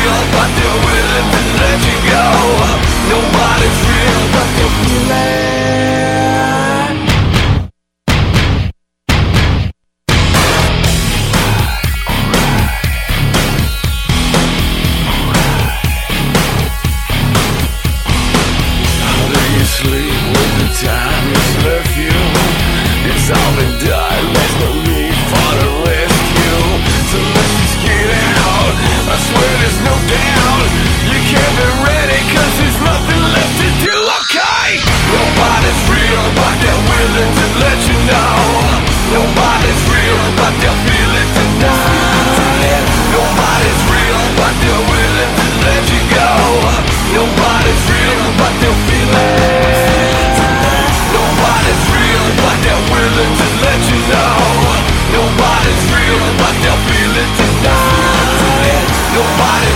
real, but they're willing to let you go. Nobody's real, but they're feeling. Sleep with the time has left you. It's all been done, there's no need for the rescue. So let's just get out, I swear there's no doubt. You can't be ready cause there's nothing left to do, okay? Nobody's real, but they're willing to let you know. Nobody's real, but they'll feel it tonight. Nobody's real, but they're willing to let you go. Nobody's real, but they'll feel it. Nobody's real, but they're willing to let you know. Nobody's real, but they'll feel it tonight. Nobody